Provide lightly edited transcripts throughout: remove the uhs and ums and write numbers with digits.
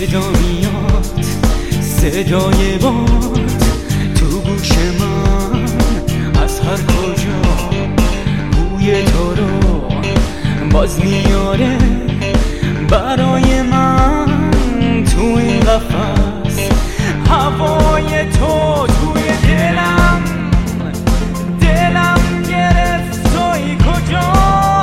صدا میاد، صدای باد تو گوش من از هر کجا، بوی تو رو باز میاره برای من تو این قفس. هوای تو توی دلم گرفت، توی کجا؟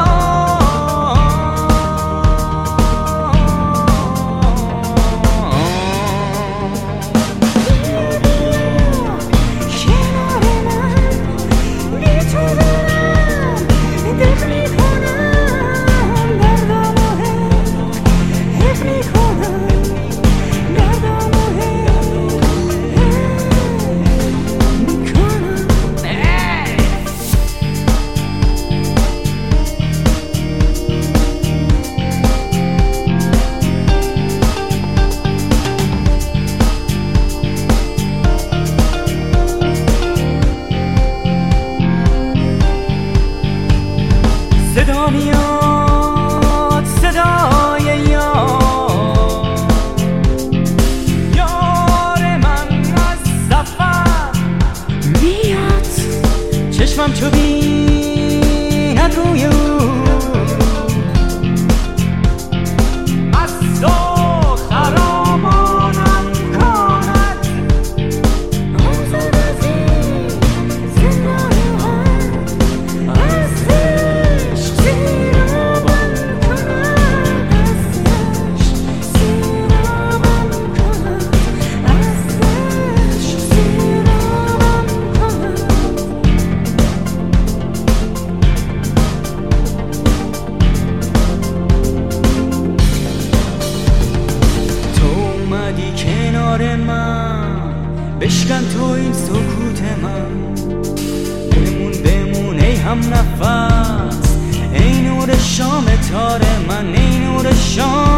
صدا میاد، صدای یار من از سفر میاد، چشمم چو بیند روی او، مست و خرامانم کند. آزاد از این زندان من کنار من، بشکن تو این سکوت من، بمون ای هم نفس، ای نور شام تار من، ای نور شام